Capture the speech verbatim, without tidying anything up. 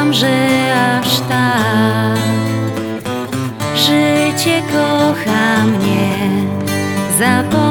myślałam, że aż tak życie kocha mnie. Zapomnę